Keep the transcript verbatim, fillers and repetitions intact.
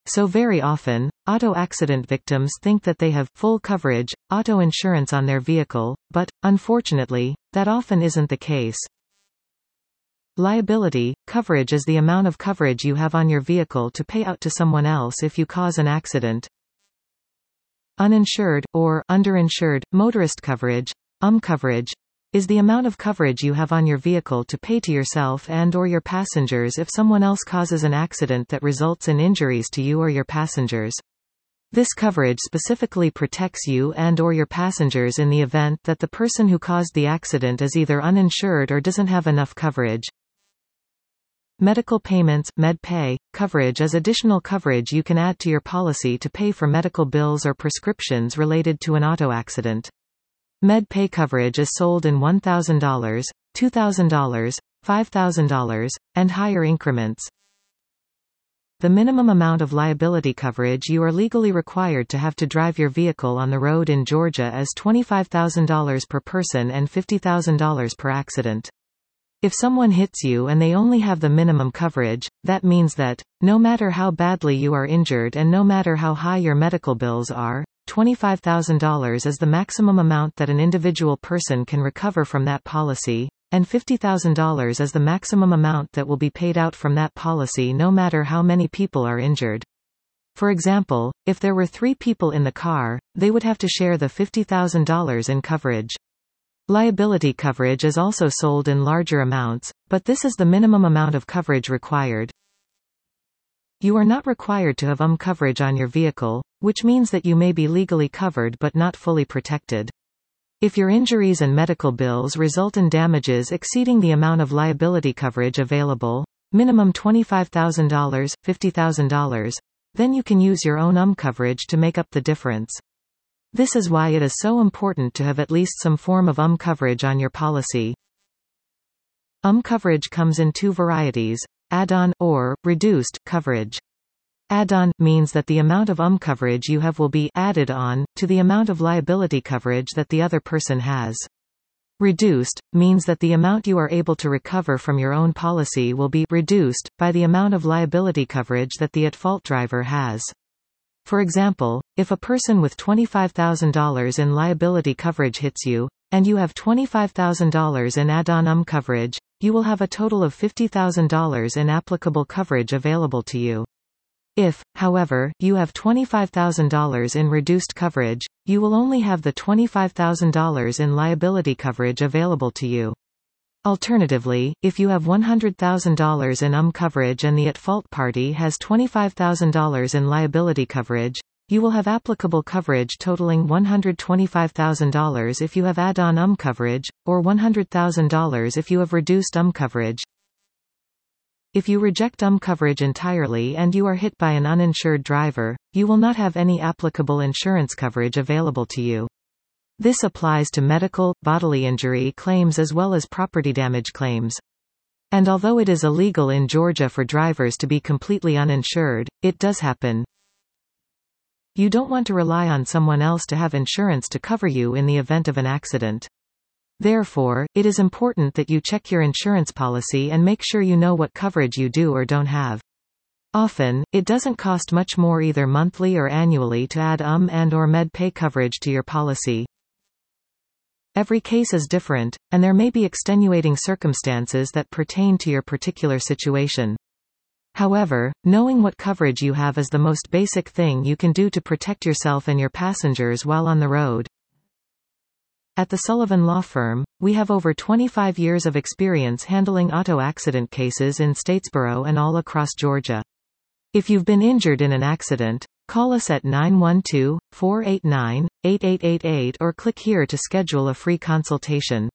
So very often, auto accident victims think that they have full coverage, auto insurance on their vehicle, but, unfortunately, that often isn't the case. Liability coverage is the amount of coverage you have on your vehicle to pay out to someone else if you cause an accident. Uninsured, or underinsured, motorist coverage, U M coverage, is the amount of coverage you have on your vehicle to pay to yourself and or your passengers if someone else causes an accident that results in injuries to you or your passengers. This coverage specifically protects you and or your passengers in the event that the person who caused the accident is either uninsured or doesn't have enough coverage. Medical payments MedPay coverage is additional coverage you can add to your policy to pay for medical bills or prescriptions related to an auto accident. MedPay coverage is sold in one thousand dollars, two thousand dollars, five thousand dollars, and higher increments. The minimum amount of liability coverage you are legally required to have to drive your vehicle on the road in Georgia is twenty-five thousand dollars per person and fifty thousand dollars per accident. If someone hits you and they only have the minimum coverage, that means that, no matter how badly you are injured and no matter how high your medical bills are, twenty-five thousand dollars is the maximum amount that an individual person can recover from that policy, and fifty thousand dollars is the maximum amount that will be paid out from that policy no matter how many people are injured. For example, if there were three people in the car, they would have to share the fifty thousand dollars in coverage. Liability coverage is also sold in larger amounts, but this is the minimum amount of coverage required. You are not required to have U M coverage on your vehicle, which means that you may be legally covered but not fully protected. If your injuries and medical bills result in damages exceeding the amount of liability coverage available, minimum twenty-five thousand dollars, fifty thousand dollars, then you can use your own U M coverage to make up the difference. This is why it is so important to have at least some form of U M coverage on your policy. U M coverage comes in two varieties: add-on, or reduced, coverage. Add-on means that the amount of U M coverage you have will be added on to the amount of liability coverage that the other person has. Reduced means that the amount you are able to recover from your own policy will be reduced by the amount of liability coverage that the at-fault driver has. For example, if a person with twenty-five thousand dollars in liability coverage hits you, and you have twenty-five thousand dollars in add-on U M coverage, you will have a total of fifty thousand dollars in applicable coverage available to you. If, however, you have twenty-five thousand dollars in reduced coverage, you will only have the twenty-five thousand dollars in liability coverage available to you. Alternatively, if you have one hundred thousand dollars in U M coverage and the at-fault party has twenty-five thousand dollars in liability coverage, you will have applicable coverage totaling one hundred twenty-five thousand dollars if you have add-on U M coverage, or one hundred thousand dollars if you have reduced U M coverage. If you reject U M coverage entirely and you are hit by an uninsured driver, you will not have any applicable insurance coverage available to you. This applies to medical, bodily injury claims as well as property damage claims. And although it is illegal in Georgia for drivers to be completely uninsured, it does happen. You don't want to rely on someone else to have insurance to cover you in the event of an accident. Therefore, it is important that you check your insurance policy and make sure you know what coverage you do or don't have. Often, it doesn't cost much more either monthly or annually to add U M and or MedPay coverage to your policy. Every case is different, and there may be extenuating circumstances that pertain to your particular situation. However, knowing what coverage you have is the most basic thing you can do to protect yourself and your passengers while on the road. At the Sullivan Law Firm, we have over twenty-five years of experience handling auto accident cases in Statesboro and all across Georgia. If you've been injured in an accident, call us at nine one two, four eight nine, eight eight eight eight or click here to schedule a free consultation.